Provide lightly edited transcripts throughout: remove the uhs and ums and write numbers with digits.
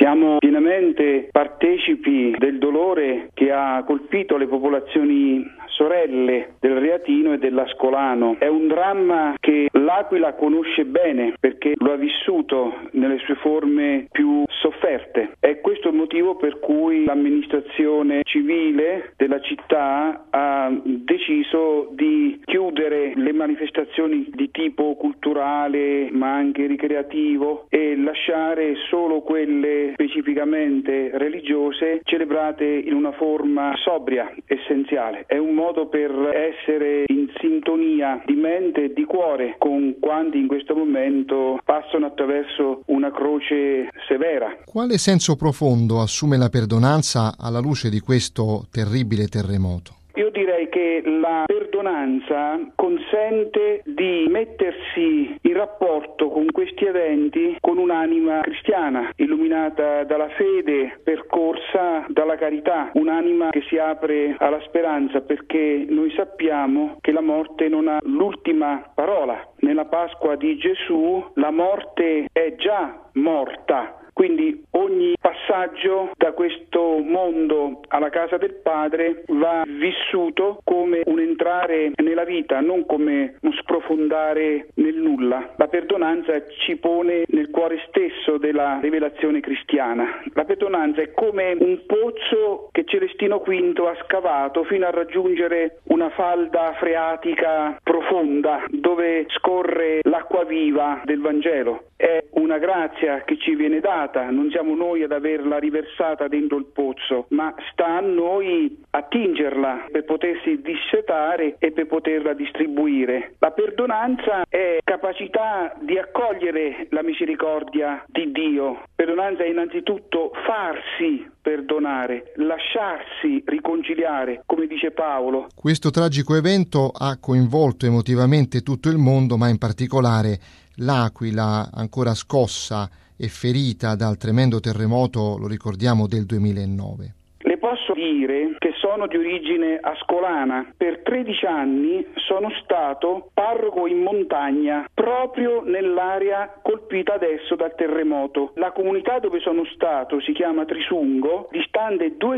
Siamo pienamente partecipi del dolore che ha colpito le popolazioni sorelle del Reatino e dell'Ascolano. È un dramma che l'Aquila conosce bene perché lo ha vissuto nelle sue forme più sofferte. È questo il motivo per cui l'amministrazione civile della città ha deciso di chiudere le manifestazioni di tipo culturale ma anche ricreativo e lasciare solo quelle specificamente religiose celebrate in una forma sobria, essenziale. È un modo per essere in sintonia di mente e di cuore con quanti in questo momento passano attraverso una croce severa. Quale senso profondo assume la perdonanza alla luce di questo terribile terremoto? Io direi che la perdonanza consente di mettersi in rapporto con questi eventi con un'anima cristiana, illuminata dalla fede, percorsa dalla carità, un'anima che si apre alla speranza, perché noi sappiamo che la morte non ha l'ultima parola. Nella Pasqua di Gesù la morte è già morta. Quindi ogni passaggio da questo mondo alla casa del Padre va vissuto come un entrare nella vita, non come un sprofondare nel nulla. La perdonanza ci pone nel cuore stesso della rivelazione cristiana. La perdonanza è come un pozzo che Celestino V ha scavato fino a raggiungere una falda freatica profonda dove scorre l'acqua viva del Vangelo. È una grazia che ci viene data, non siamo noi ad averla riversata dentro il pozzo, ma sta a noi attingerla per potersi dissetare e per poterla distribuire. La perdonanza è capacità di accogliere la misericordia di Dio. Perdonanza è innanzitutto farsi perdonare, lasciarsi riconciliare, come dice Paolo. Questo tragico evento ha coinvolto emotivamente tutto il mondo, ma in particolare l'Aquila, ancora scossa e ferita dal tremendo terremoto, lo ricordiamo, del 2009. Le posso dire che sono di origine ascolana. Per 13 anni sono stato parroco in montagna, proprio nell'area colpita adesso dal terremoto. La comunità dove sono stato si chiama Trisungo, distante 2,5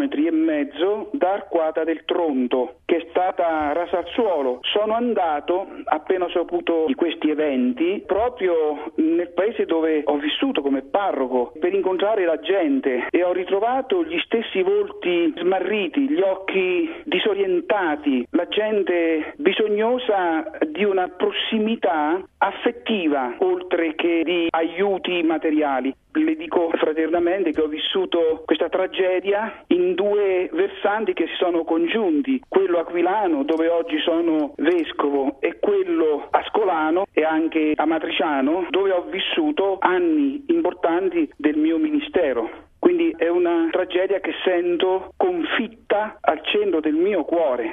km da Arquata del Tronto, che è stata rasa al suolo. Sono andato, appena ho saputo di questi eventi, proprio nel paese dove ho vissuto come parroco, per incontrare la gente, e ho ritrovato gli stessi volti smarriti, gli occhi disorientati, la gente bisognosa di una prossimità affettiva oltre che di aiuti materiali. Le dico fraternamente che ho vissuto questa tragedia in due versanti che si sono congiunti, quello aquilano dove oggi sono vescovo e quello ascolano e anche amatriciano dove ho vissuto anni importanti del mio ministero. Quindi è una tragedia che sento confitta al centro del mio cuore.